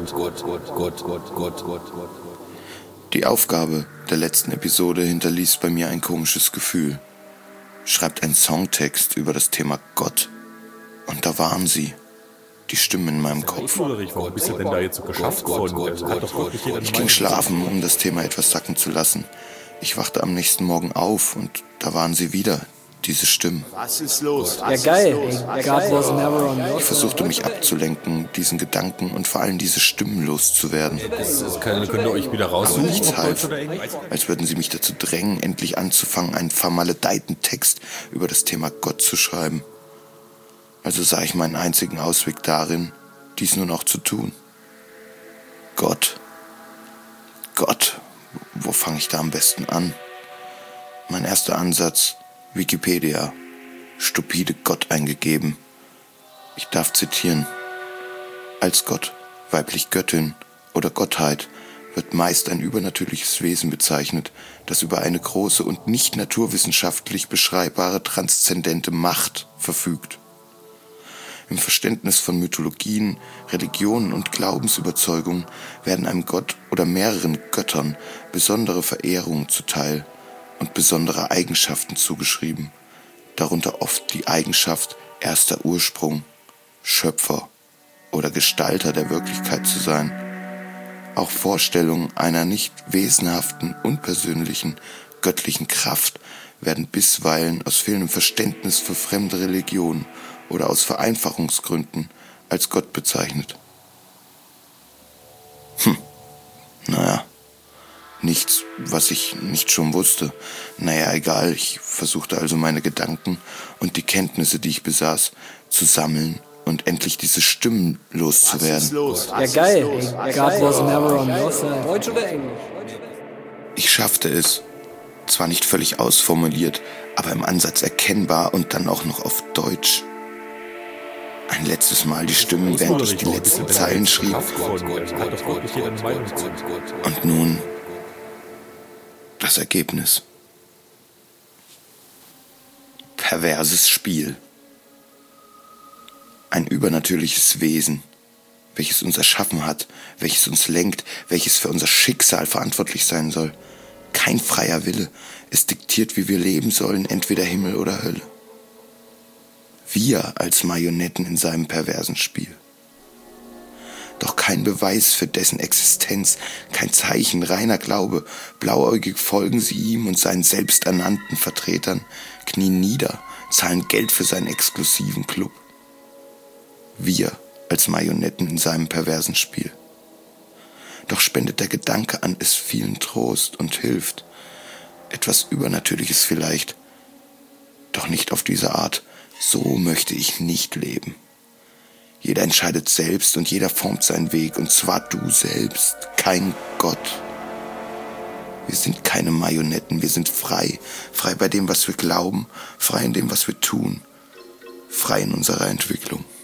Die Aufgabe der letzten Episode hinterließ bei mir ein komisches Gefühl. Schreibt einen Songtext über das Thema Gott. Und da waren sie. Die Stimmen in meinem Kopf. Lullerich, warum bist du denn da jetzt so geschafft von? Hat doch wirklich jeder eine Ich Meinung ging schlafen, um das Thema etwas sacken zu lassen. Ich wachte am nächsten Morgen auf und da waren sie wieder, diese Stimmen. Was ist los? Ja, geil. Ey, God was never on your Ich versuchte mich abzulenken, diesen Gedanken und vor allem diese Stimmen loszuwerden. Das, das kann, könnt ihr euch wieder raussuchen, Aber nichts ob Deutsch half, oder Englisch. als würden sie mich dazu drängen, endlich anzufangen, einen vermaledeiten Text über das Thema Gott zu schreiben. Also sah ich meinen einzigen Ausweg darin, dies nur noch zu tun. Gott. Gott. Wo fange ich da am besten an? Mein erster Ansatz, Wikipedia. Stupide Gott eingegeben. Ich darf zitieren. Als Gott, weiblich Göttin oder Gottheit wird meist ein übernatürliches Wesen bezeichnet, das über eine große und nicht naturwissenschaftlich beschreibbare transzendente Macht verfügt. Im Verständnis von Mythologien, Religionen und Glaubensüberzeugungen werden einem Gott oder mehreren Göttern besondere Verehrungen zuteil und besondere Eigenschaften zugeschrieben, darunter oft die Eigenschaft erster Ursprung, Schöpfer oder Gestalter der Wirklichkeit zu sein. Auch Vorstellungen einer nicht wesenhaften, unpersönlichen, göttlichen Kraft werden bisweilen aus fehlendem Verständnis für fremde Religionen oder aus Vereinfachungsgründen als Gott bezeichnet. Hm, naja, nichts, was ich nicht schon wusste. Naja, egal, ich versuchte also meine Gedanken und die Kenntnisse, die ich besaß, zu sammeln und endlich diese Stimmen loszuwerden. Los? Ja, geil. Ey, God was never on your side. Deutsch oder Englisch? Ich schaffte es. Zwar nicht völlig ausformuliert, aber im Ansatz erkennbar und dann auch noch auf Deutsch. Ein letztes Mal die Stimmen, während ich die letzten Zeilen schrieb. Und nun das Ergebnis. Perverses Spiel. Ein übernatürliches Wesen, welches uns erschaffen hat, welches uns lenkt, welches für unser Schicksal verantwortlich sein soll. Kein freier Wille. Es diktiert, wie wir leben sollen, entweder Himmel oder Hölle. Wir als Marionetten in seinem perversen Spiel. Doch kein Beweis für dessen Existenz, kein Zeichen, reiner Glaube. Blauäugig folgen sie ihm und seinen selbsternannten Vertretern, knien nieder, zahlen Geld für seinen exklusiven Club. Wir als Marionetten in seinem perversen Spiel. Doch spendet der Gedanke an es vielen Trost und hilft. Etwas Übernatürliches vielleicht, doch nicht auf diese Art. So möchte ich nicht leben. Jeder entscheidet selbst und jeder formt seinen Weg, und zwar du selbst, kein Gott. Wir sind keine Marionetten, wir sind frei. Frei bei dem, was wir glauben, frei in dem, was wir tun, frei in unserer Entwicklung.